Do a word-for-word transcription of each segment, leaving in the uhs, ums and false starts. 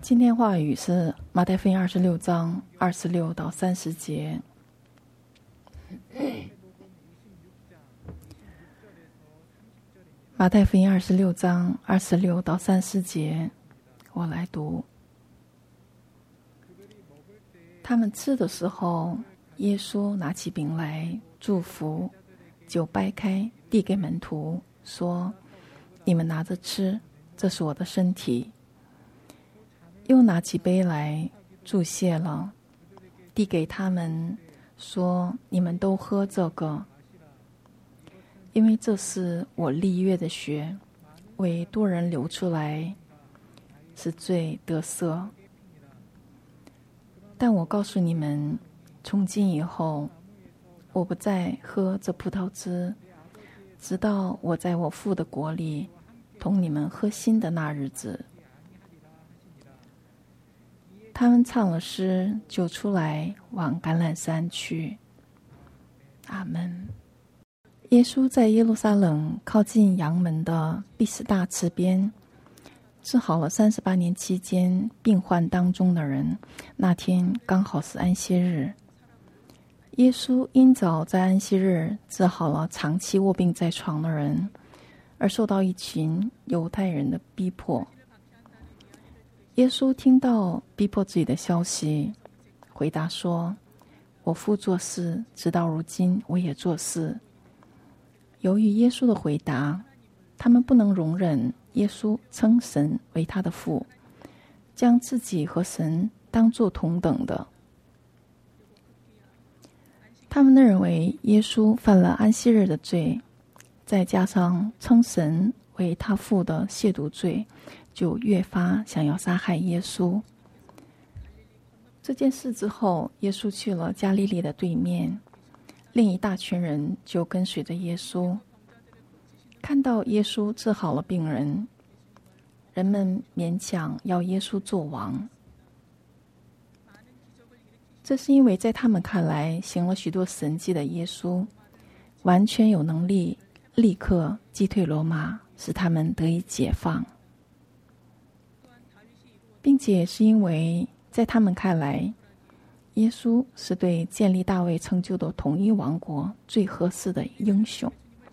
今天话语是马太福音二十六章二十六到三十节。马太福音二十六章二十六到三十节，我来读。他们吃的时候，耶稣拿起饼来祝福，就掰开递给门徒，说：“你们拿着吃，这是我的身体。”又拿起杯来祝谢了，递给他们，说：“你们都喝这个，因为这是我立约的血，为多人流出来，是罪得赦。但我告诉你们，从今以后，我不再喝这葡萄汁，直到我在我父的国里同你们喝新的那日子。”他们唱了诗，就出来往橄榄山去。阿们。耶稣在耶路撒冷靠近羊门的毕士大池边治好了三十八年期间病患当中的人。那天刚好是安息日。耶稣因早在安息日治好了长期卧病在床的人，而受到一群犹太人的逼迫。耶稣听到逼迫自己的消息，回答说：“我父做事，直到如今我也做事。”由于耶稣的回答，他们不能容忍耶稣称神为他的父，将自己和神当作同等的。他们认为耶稣犯了安息日的罪，再加上称神为他父的亵渎罪，就越发想要杀害耶稣。这件事之后，耶稣去了加利利的对面，另一大群人就跟随着耶稣。看到耶稣治好了病人，人们勉强要耶稣做王。这是因为在他们看来，行了许多神迹的耶稣，完全有能力立刻击退罗马，使他们得以解放。并且是因为在他们看来，耶稣是对建立大卫成就的统一王国最合适的英雄。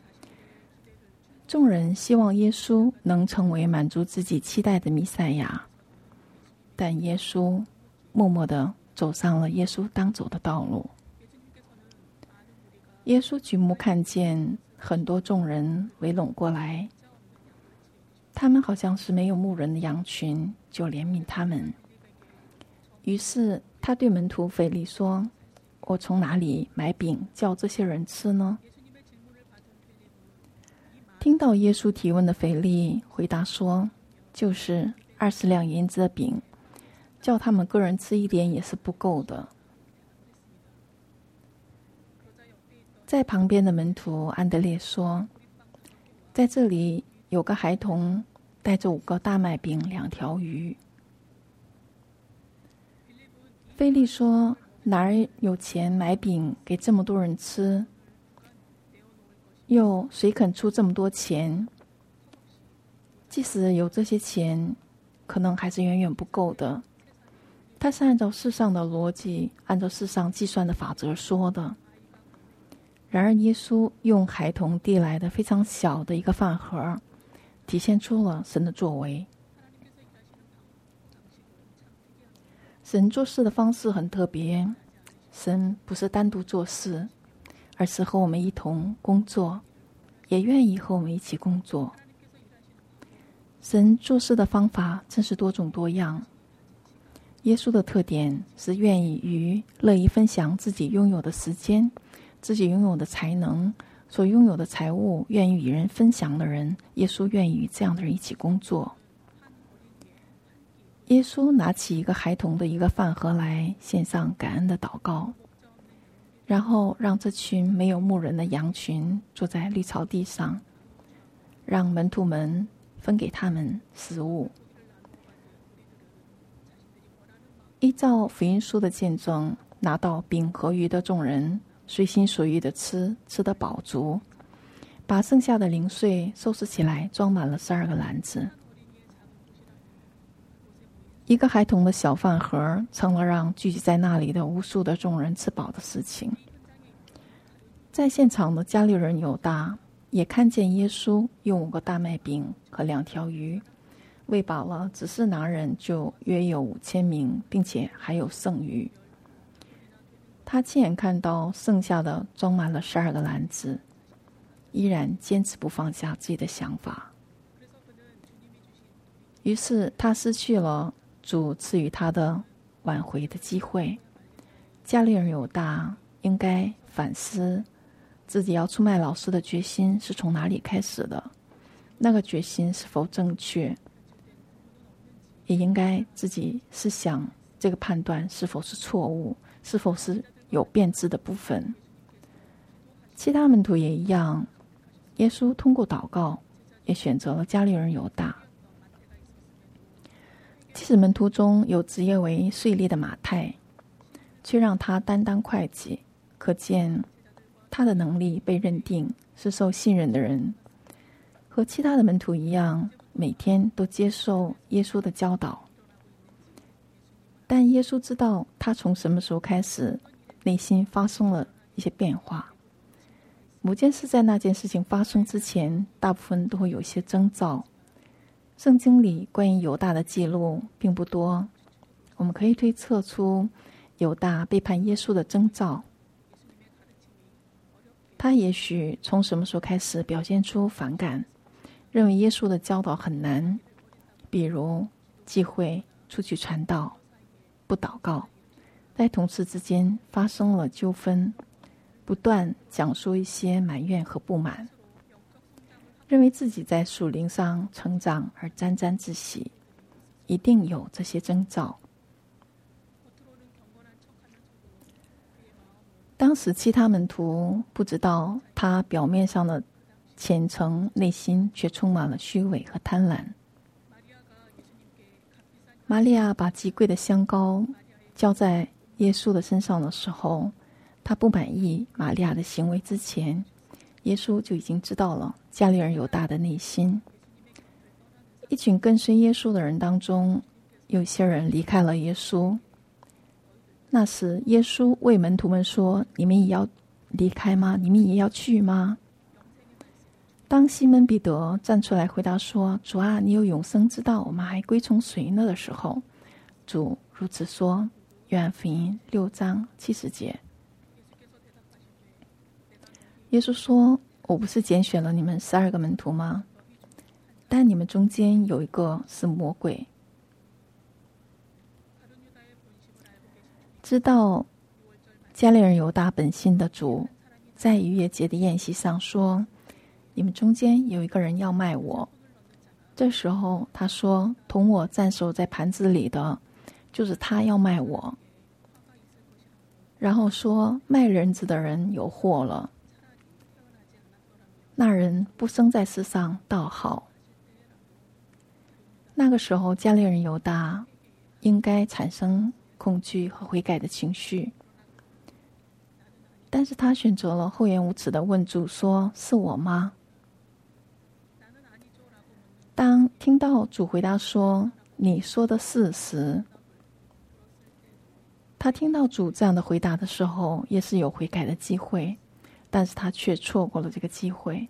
众人希望耶稣能成为满足自己期待的弥赛亚，但耶稣默默地走上了耶稣当走的道路。耶稣举目看见很多众人围拢过来，他们好像是没有牧人的羊群，就怜悯他们。于是他对门徒腓力说：“我从哪里买饼叫这些人吃呢？”听到耶稣提问的腓力回答说：“就是二十两银子的饼，叫他们个人吃一点也是不够的。”在旁边的门徒安德烈说：“在这里有个孩童带着五个大麦饼两条鱼。”腓力说：“哪儿有钱买饼给这么多人吃？又谁肯出这么多钱？即使有这些钱，可能还是远远不够的。”他是按照世上的逻辑，按照世上计算的法则说的。然而耶稣用孩童递来的非常小的一个饭盒，体现出了神的作为。神做事的方式很特别，神不是单独做事，而是和我们一同工作，也愿意和我们一起工作。神做事的方法真是多种多样。耶稣的特点是愿意与乐意分享自己拥有的时间，自己拥有的才能，所拥有的财物，愿意与人分享的人。耶稣愿意与这样的人一起工作。耶稣拿起一个孩童的一个饭盒来，献上感恩的祷告，然后让这群没有牧人的羊群坐在绿草地上，让门徒们分给他们食物。依照福音书的见证，拿到饼和鱼的众人随心所欲的吃，吃得饱足，把剩下的零碎收拾起来，装满了十二个篮子。 一个孩童的小饭盒成了让聚集在那里的无数的众人吃饱的事情。在现场的加利人犹大也看见耶稣用五个大麦饼和两条鱼喂饱了只是拿人就约有五千名，并且还有剩余。他亲眼看到剩下的装满了十二个篮子，依然坚持不放下自己的想法。于是他失去了主赐予他的挽回的机会。加利人犹大应该反思自己要出卖老师的决心是从哪里开始的，那个决心是否正确，也应该自己思想这个判断是否是错误，是否是有变质的部分。其他门徒也一样，耶稣通过祷告也选择了加利人犹大。即使门徒中有职业为税吏的马太，却让他担当会计，可见他的能力被认定是受信任的人。和其他的门徒一样，每天都接受耶稣的教导。但耶稣知道他从什么时候开始内心发生了一些变化。某件事在那件事情发生之前，大部分都会有一些征兆。圣经里关于犹大的记录并不多，我们可以推测出犹大背叛耶稣的征兆。他也许从什么时候开始表现出反感，认为耶稣的教导很难，比如忌讳出去传道，不祷告，在同事之间发生了纠纷，不断讲述一些埋怨和不满，认为自己在属灵上成长而沾沾自喜，一定有这些征兆。当时其他门徒不知道他表面上的虔诚，内心却充满了虚伪和贪婪。玛利亚把极贵的香膏浇在耶稣的身上的时候，他不满意玛利亚的行为之前，耶稣就已经知道了加利人犹大的内心。一群跟随耶稣的人当中，有些人离开了耶稣。那时耶稣为门徒们说，你们也要离开吗？你们也要去吗？当西门彼得站出来回答说，主啊，你有永生之道，我们还归从谁呢的时候，主如此说。约翰福音六章七十节。耶稣说，我不是拣选了你们十二个门徒吗？但你们中间有一个是魔鬼。知道加利人犹大本性的主，在逾越节的宴席上说，你们中间有一个人要卖我。这时候他说，同我暂守在盘子里的，就是他要卖我。然后说，卖人子的人有祸了，那人不生在世上倒好。那个时候加利人犹大应该产生恐惧和悔改的情绪，但是他选择了厚颜无耻地问主说，是我吗？当听到主回答说，你说的是时，他听到主这样的回答的时候，也是有悔改的机会，但是他却错过了这个机会。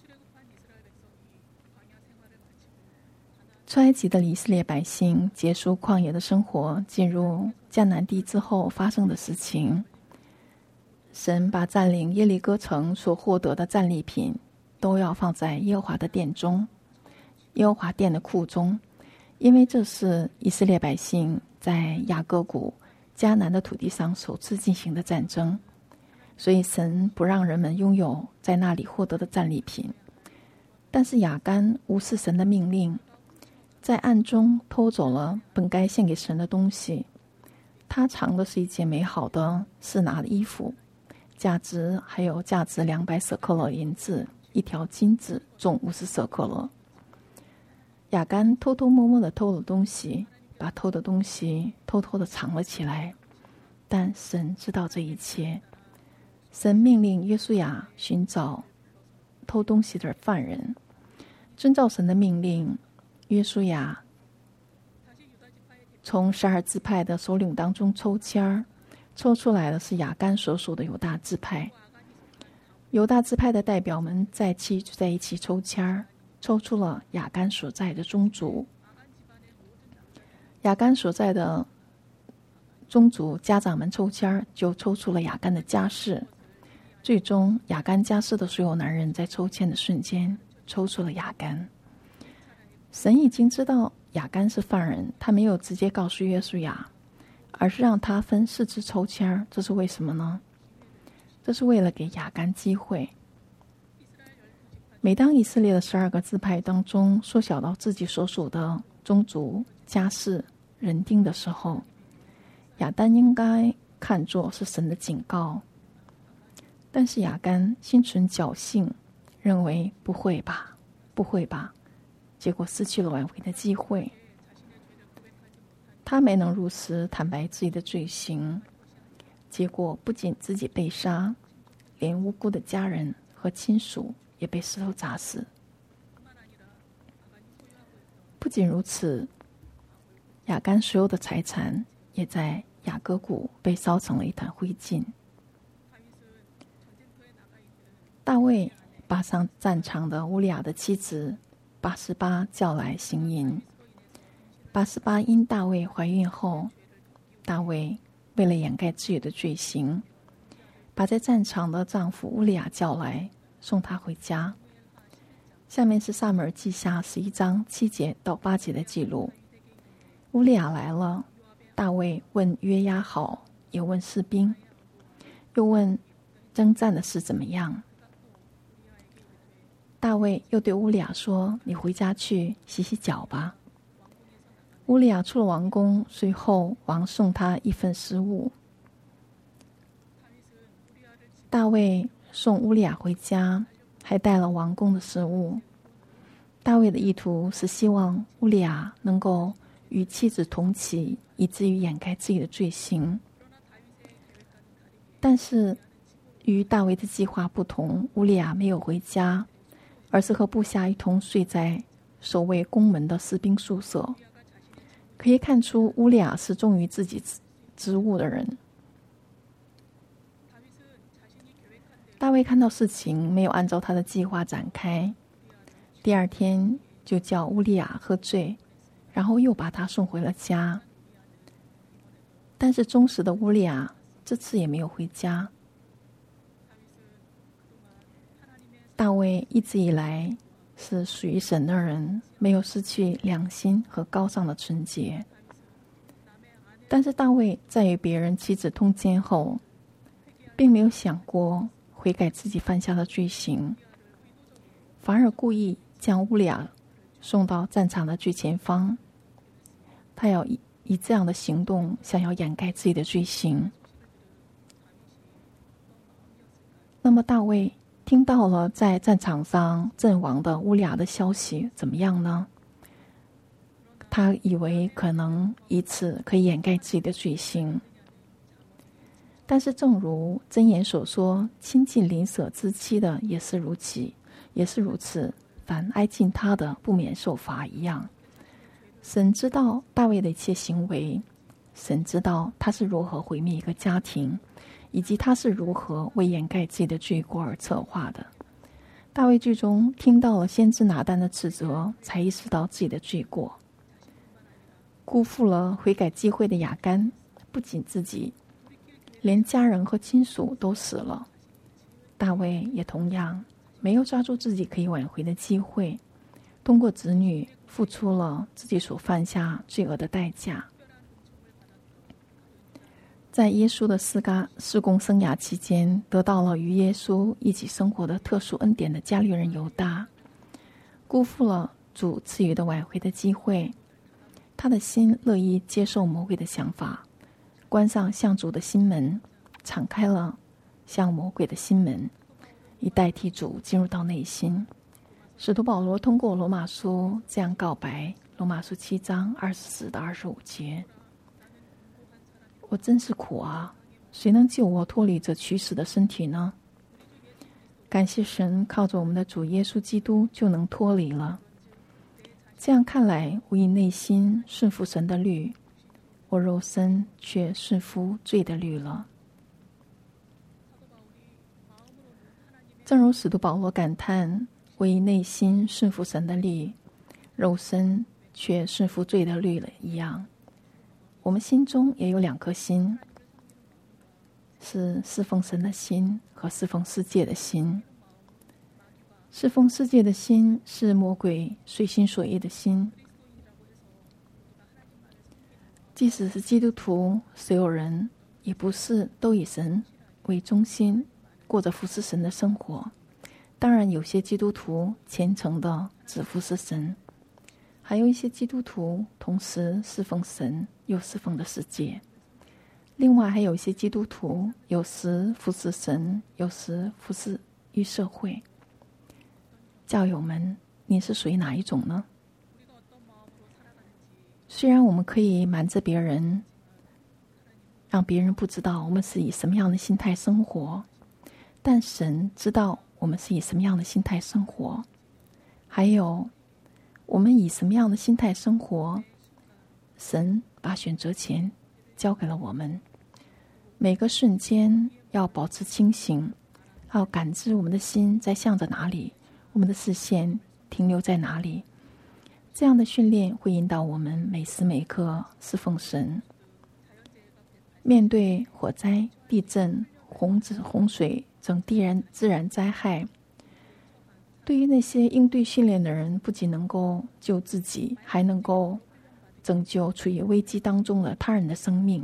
出埃及的以色列百姓结束旷野的生活，进入迦南地之后发生的事情，神把占领耶利哥城所获得的战利品都要放在耶和华的殿中，耶和华殿的库中，因为这是以色列百姓在雅各谷迦南的土地上首次进行的战争，所以神不让人们拥有在那里获得的战利品。但是亚干无视神的命令，在暗中偷走了本该献给神的东西。他藏的是一件美好的示拿的衣服，价值还有价值两百舍克勒银子，一条金子重五十舍克勒。亚干偷偷摸摸的偷了东西，把偷的东西偷偷的藏了起来，但神知道这一切。神命令约书亚寻找偷东西的犯人，遵照神的命令，约书亚从十二支派的首领当中抽签儿，抽出来的是亚干所属的犹大支派。犹大支派的代表们在一起就在一起抽签儿，抽出了亚干所在的宗族。亚干所在的宗族家长们抽签儿，就抽出了亚干的家世。最终亚干家世的所有男人在抽签的瞬间抽出了亚干。神已经知道亚干是犯人，他没有直接告诉约书亚，而是让他分四支抽签儿。这是为什么呢？这是为了给亚干机会。每当以色列的十二个支派当中缩小到自己所属的宗族、家世、人丁的时候，亚干应该看作是神的警告。但是亚干心存侥幸，认为不会吧，不会吧，结果失去了挽回的机会。他没能如实坦白自己的罪行，结果不仅自己被杀，连无辜的家人和亲属也被石头砸死。不仅如此，亚干所有的财产也在雅各谷被烧成了一团灰烬。大卫把上战场的乌利亚的妻子八十八叫来行淫。八十八因大卫怀孕后，大卫为了掩盖自己的罪行，把在战场的丈夫乌利亚叫来，送他回家。下面是撒母耳记下十一章七节到八节的记录。乌利亚来了，大卫问约押好，也问士兵，又问征战的事怎么样。大卫又对乌利亚说：“你回家去洗洗脚吧。”乌利亚出了王宫，随后王送他一份食物。大卫送乌利亚回家，还带了王宫的食物。大卫的意图是希望乌利亚能够与妻子同起，以至于掩盖自己的罪行。但是与大卫的计划不同，乌利亚没有回家，而是和部下一同睡在守卫宫门的士兵宿舍。可以看出乌利亚是忠于自己职务的人。大卫看到事情没有按照他的计划展开，第二天就叫乌利亚喝醉，然后又把他送回了家。但是忠实的乌利亚这次也没有回家。大卫一直以来是属于神的人，没有失去良心和高尚的纯洁。但是大卫在与别人妻子通奸后，并没有想过悔改自己犯下的罪行，反而故意将乌利亚送到战场的最前方。他要以以这样的行动想要掩盖自己的罪行。那么大卫听到了在战场上阵亡的乌利亚的消息怎么样呢？他以为可能以此可以掩盖自己的罪行。但是正如箴言所说，亲近邻舍之妻的也是如此，也是如此，凡挨近他的不免受罚一样。神知道大卫的一切行为，神知道他是如何毁灭一个家庭，以及他是如何为掩盖自己的罪过而策划的。大卫最终听到了先知拿单的指责，才意识到自己的罪过。辜负了悔改机会的亚干，不仅自己，连家人和亲属都死了。大卫也同样没有抓住自己可以挽回的机会，通过子女付出了自己所犯下罪恶的代价。在耶稣的施嘎事工生涯期间，得到了与耶稣一起生活的特殊恩典的加利人犹大，辜负了主赐予的挽回的机会。他的心乐意接受魔鬼的想法，关上向主的心门，敞开了向魔鬼的心门，以代替主进入到内心。使徒保罗通过罗马书这样告白，罗马书七章二十四到二十五节：我真是苦啊，谁能救我脱离这驱使的身体呢？感谢神，靠着我们的主耶稣基督就能脱离了。这样看来，我以内心顺服神的律， 我肉身却顺服罪的律了。正如使徒保罗感叹，我以内心顺服神的律，肉身却顺服罪的律了一样，我们心中也有两颗心，是侍奉神的心和侍奉世界的心。侍奉世界的心是魔鬼随心所欲的心。即使是基督徒，所有人也不是都以神为中心，过着服侍神的生活。当然，有些基督徒虔诚的只服侍神，还有一些基督徒同时侍奉神，又侍奉的世界。另外，还有一些基督徒有时服侍神，有时服侍于社会。教友们，你是属于哪一种呢？虽然我们可以瞒着别人，让别人不知道我们是以什么样的心态生活，但神知道我们是以什么样的心态生活。还有，我们以什么样的心态生活，神把选择权交给了我们。每个瞬间要保持清醒，要感知我们的心在向着哪里，我们的视线停留在哪里。这样的训练会引导我们每时每刻侍奉神。面对火灾、地震、洪子洪水等自然自然灾害，对于那些应对训练的人，不仅能够救自己，还能够拯救处于危机当中的他人的生命。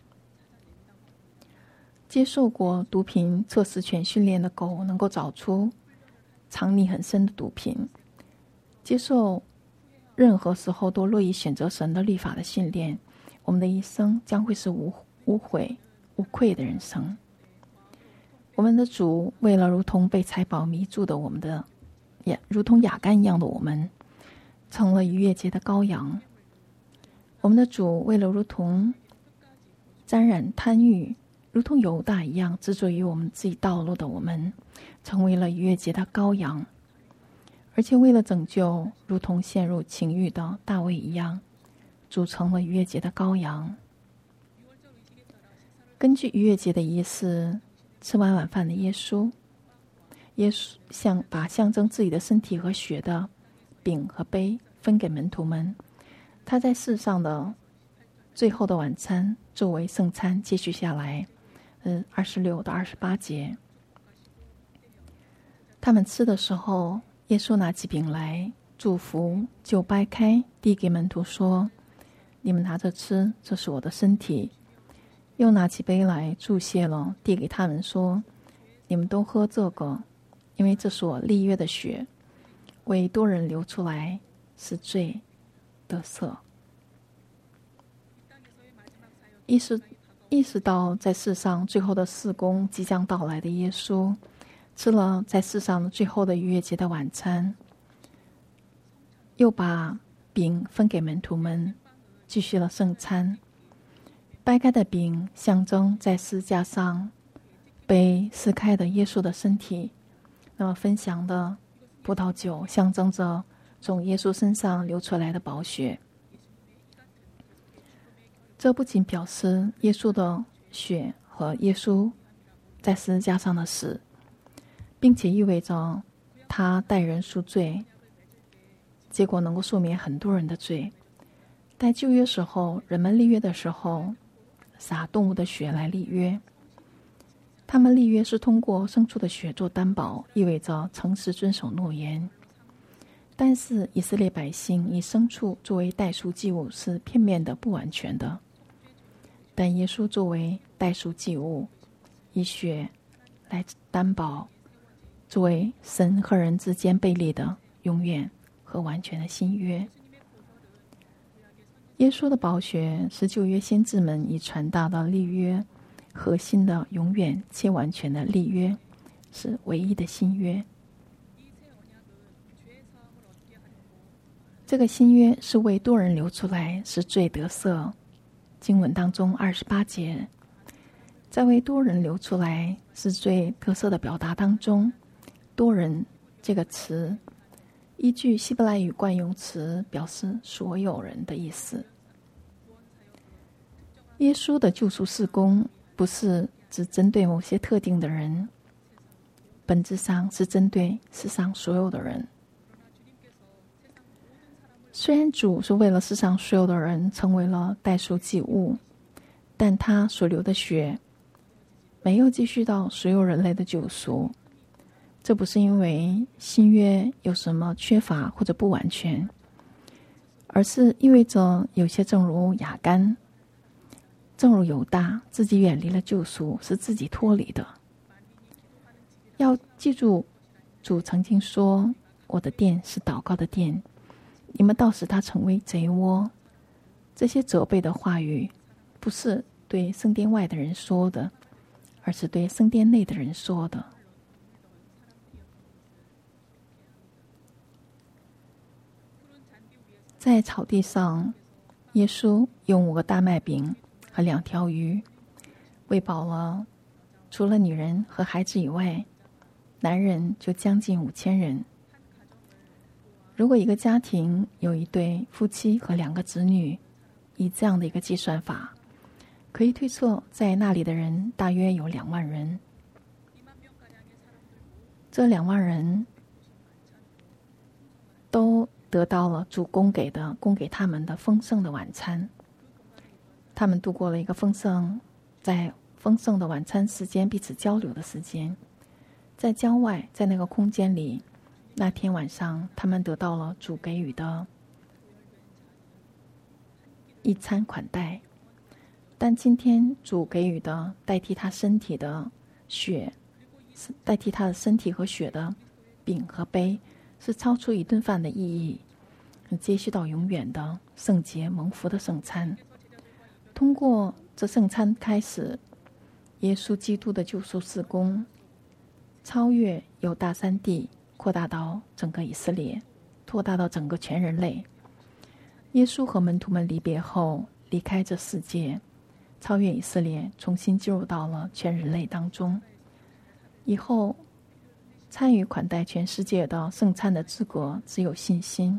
接受过毒品测试犬训练的狗能够找出藏匿很深的毒品。接受任何时候都乐意选择神的律法的训练，我们的一生将会是无无悔无愧的人生。我们的主为了如同被财宝迷住的我们的，也如同亚干一样的我们，成了逾越节的羔羊。我们的主为了如同沾染贪欲，如同犹大一样执着于我们自己道路的我们，成为了逾越节的羔羊。而且为了拯救如同陷入情欲的大卫一样，主成了逾越节的羔羊。根据逾越节的仪式，吃完晚饭的耶稣，耶稣像把象征自己的身体和血的饼和杯分给门徒们。他在世上的最后的晚餐作为圣餐接续下来，嗯，二十六到二十八节。他们吃的时候，耶稣拿起饼来祝福，就掰开递给门徒说：“你们拿着吃，这是我的身体。”又拿起杯来祝谢了，递给他们说：“你们都喝这个，因为这是我立约的血，为多人流出来，是罪得赦。”意识意识到在世上最后的事工即将到来的耶稣，吃了在世上最后的逾越节的晚餐，又把饼分给门徒们，继续了圣餐。掰开的饼象征在十字架上被撕开的耶稣的身体，那么分享的葡萄酒象征着从耶稣身上流出来的宝血。这不仅表示耶稣的血和耶稣在十字架上的死，并且意味着他代人赎罪，结果能够赦免很多人的罪。在旧约时候，人们立约的时候撒动物的血来立约，他们立约是通过牲畜的血做担保，意味着诚实遵守诺言。但是以色列百姓以牲畜作为代赎祭物是片面的、不完全的。但耶稣作为代赎祭物，以血来担保，作为神和人之间被立的永远和完全的新约。耶稣的宝血是旧约先知们已传达的立约核心的永远且完全的立约，是唯一的新约。这个新约是为多人流出来，是罪得赦。经文当中二十八节，在为多人流出来是罪得赦的表达当中，多人这个词依据希伯来语惯用词表示所有人的意思。 耶稣的救赎事工不是只针对某些特定的人，本质上是针对世上所有的人。虽然主是为了世上所有的人成为了代赎祭物，但他所流的血没有继续到所有人类的救赎。这不是因为新约有什么缺乏或者不完全，而是意味着有些正如雅干，正如犹大，自己远离了救赎，是自己脱离的。要记住，主曾经说，我的殿是祷告的殿，你们倒使它成为贼窝。这些责备的话语不是对圣殿外的人说的，而是对圣殿内的人说的。在草地上，耶稣用五个大麦饼和两条鱼喂饱了除了女人和孩子以外，男人就将近五千人。如果一个家庭有一对夫妻和两个子女，以这样的一个计算法，可以推测在那里的人大约有两万人。这两万人都得到了主供给的供给他们的丰盛的晚餐。他们度过了一个丰盛在丰盛的晚餐时间彼此交流的时间。在郊外，在那个空间里，那天晚上他们得到了主给予的一餐款待。但今天主给予的代替他身体的血，代替他的身体和血的饼和杯，是超出一顿饭的意义，接续到永远的圣洁蒙福的圣餐。通过这圣餐开始，耶稣基督的救赎事工超越犹大山地，扩大到整个以色列，扩大到整个全人类。耶稣和门徒们离别后，离开这世界，超越以色列，重新进入到了全人类当中。以后参与款待全世界的圣餐的资格只有信心，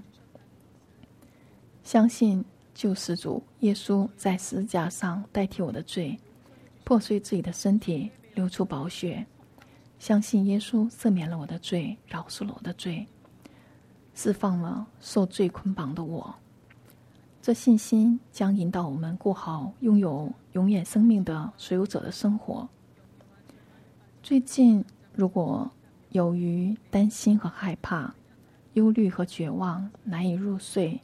相信救世主耶稣在十字架上代替我的罪，破碎自己的身体，流出宝血，相信耶稣赦免了我的罪，饶恕了我的罪，释放了受罪捆绑的我。这信心将引导我们过好拥有永远生命的所有者的生活。最近如果由于担心和害怕、忧虑和绝望难以入睡，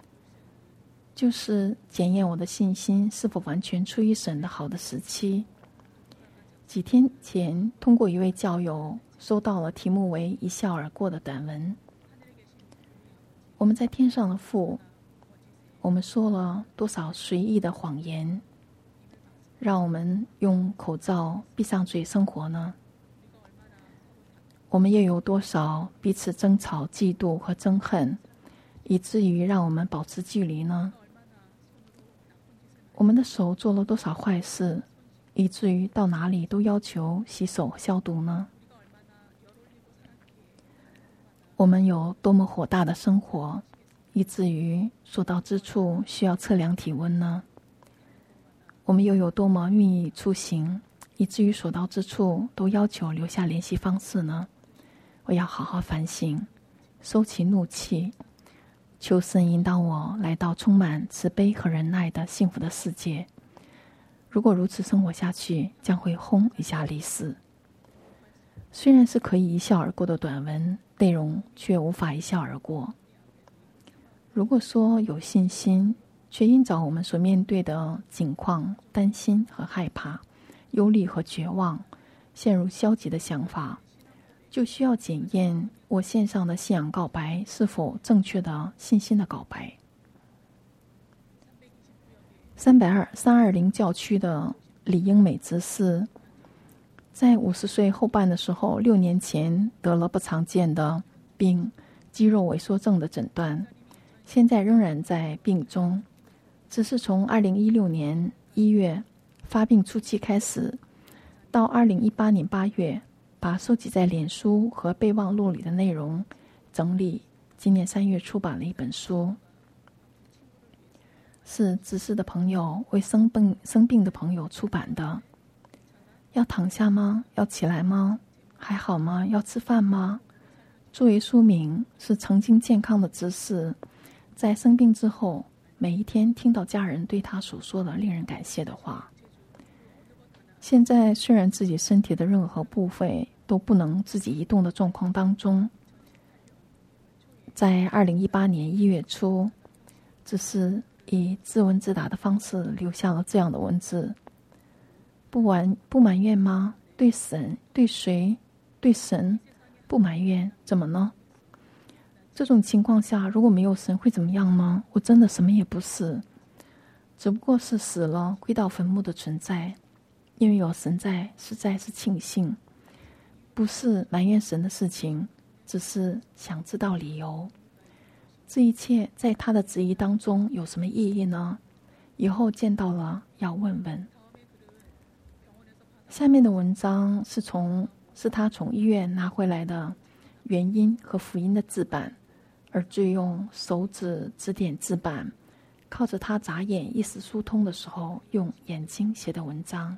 就是检验我的信心是否完全出于神的好的时期。几天前通过一位教友收到了题目为一笑而过的短文。我们在天上的父，我们说了多少随意的谎言，让我们用口罩闭上嘴生活呢？我们又有多少彼此争吵、嫉妒和憎恨，以至于让我们保持距离呢？我们的手做了多少坏事，以至于到哪里都要求洗手消毒呢？我们有多么火大的生活，以至于所到之处需要测量体温呢？我们又有多么密意出行，以至于所到之处都要求留下联系方式呢？我要好好反省，收起怒气，求神引导我来到充满慈悲和仁爱的幸福的世界。如果如此生活下去，将会轰一下离世。虽然是可以一笑而过的短文，内容却无法一笑而过。如果说有信心，却因着我们所面对的境况担心和害怕、忧虑和绝望，陷入消极的想法，就需要检验我线上的信仰告白是否正确的信心的告白。三二零教区的李英美执事，在五十岁后半的时候，六年前得了不常见的病肌肉萎缩症的诊断，现在仍然在病中，只是从二零一六年一月发病初期开始，到二零一八年八月，把收集在脸书和备忘录里的内容整理，今年三月出版了一本书。 是知识的朋友为生病生病的朋友出版的。要躺下吗？要起来吗？还好吗？要吃饭吗？作为书名，是曾经健康的知识，在生病之后，每一天听到家人对他所说的令人感谢的话。现在虽然自己身体的任何部位都不能自己移动的状况当中，在二零一八年一月初，只是以自问自答的方式留下了这样的文字：不完不埋怨吗？对神，对谁？对神不埋怨，怎么呢？这种情况下，如果没有神会怎么样呢？我真的什么也不是，只不过是死了归到坟墓的存在。因为有神在，实在是庆幸，不是埋怨神的事情，只是想知道理由。这一切在他的旨意当中有什么意义呢？以后见到了要问问。下面的文章是从是他从医院拿回来的原音和福音的字版，而最用手指指点字版，靠着他眨眼意识疏通的时候用眼睛写的文章。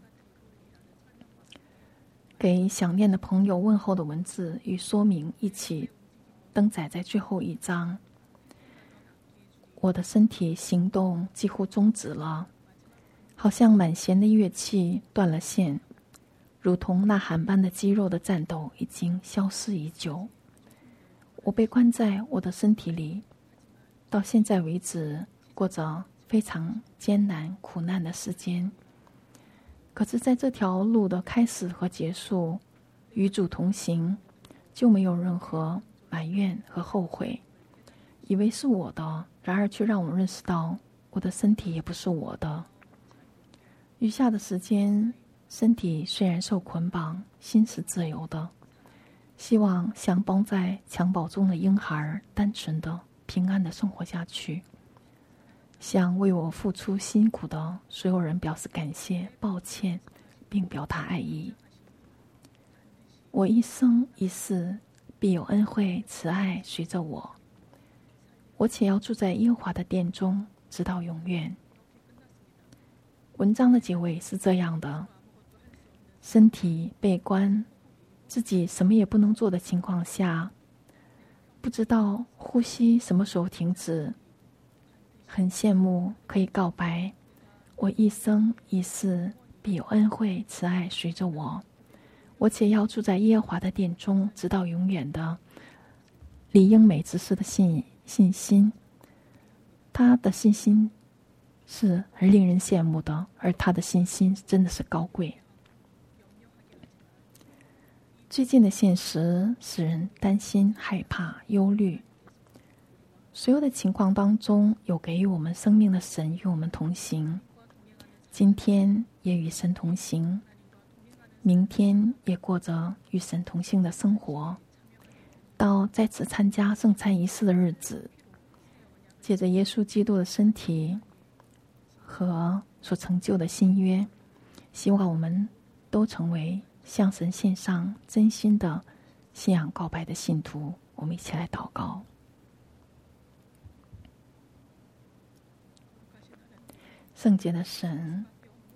给想念的朋友问候的文字与说明一起登载在最后一章。我的身体行动几乎终止了，好像满弦的乐器断了线，如同呐喊般的肌肉的战斗已经消失已久。我被关在我的身体里，到现在为止过着非常艰难苦难的时间。可是在这条路的开始和结束，与主同行，就没有任何埋怨和后悔。以为是我的，然而却让我认识到，我的身体也不是我的。余下的时间，身体虽然受捆绑，心是自由的。希望像绑在襁褓中的婴孩，单纯的、平安的生活下去。向为我付出辛苦的所有人表示感谢、抱歉，并表达爱意。我一生一世必有恩惠、慈爱随着我，我且要住在耶和华的殿中，直到永远。文章的结尾是这样的：身体被关，自己什么也不能做的情况下，不知道呼吸什么时候停止。很羡慕可以告白，我一生一世必有恩惠慈爱随着我，我且要住在耶和华的殿中，直到永远的李英美执事的信信心。他的信心是很令人羡慕的，而他的信心真的是高贵。最近的现实使人担心、害怕、忧虑。所有的情况当中，有给予我们生命的神与我们同行，今天也与神同行，明天也过着与神同行的生活，到再次参加圣餐仪式的日子，借着耶稣基督的身体和所成就的新约，希望我们都成为向神献上真心的信仰告白的信徒。我们一起来祷告。圣洁的神，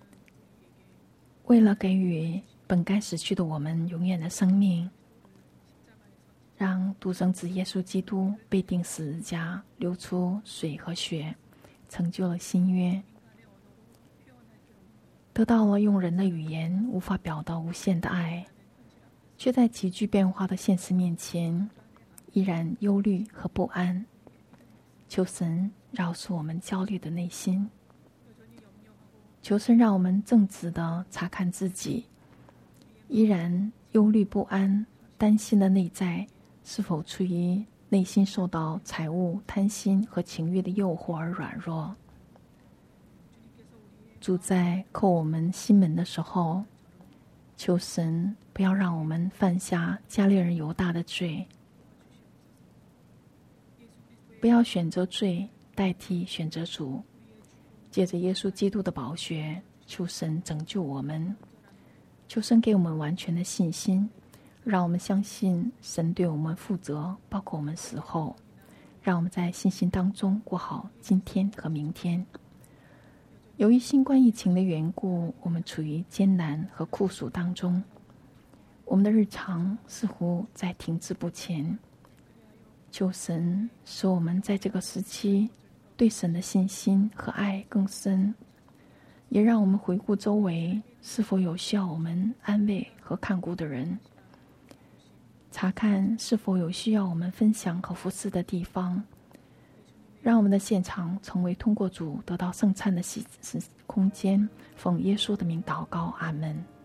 为了给予本该死去的我们永远的生命，让独生子耶稣基督被钉十字架，流出水和血，成就了新约，得到了用人的语言无法表达无限的爱，却在急剧变化的现实面前依然忧虑和不安。求神饶恕我们焦虑的内心，求神让我们正直地查看自己，依然忧虑不安、担心的内在是否出于内心受到财物、贪心和情欲的诱惑而软弱。主在叩我们心门的时候，求神不要让我们犯下加利人犹大的罪，不要选择罪代替选择主。借着耶稣基督的宝血，求神拯救我们，求神给我们完全的信心，让我们相信神对我们负责，包括我们死后，让我们在信心当中过好今天和明天。 由于新冠疫情的缘故，我们处于艰难和酷暑当中，我们的日常似乎在停滞不前。求神使我们在这个时期对神的信心和爱更深，也让我们回顾周围是否有需要我们安慰和看顾的人，查看是否有需要我们分享和服侍的地方，让我们的现场成为通过主得到圣餐的喜空间。奉耶稣的名祷告，阿们。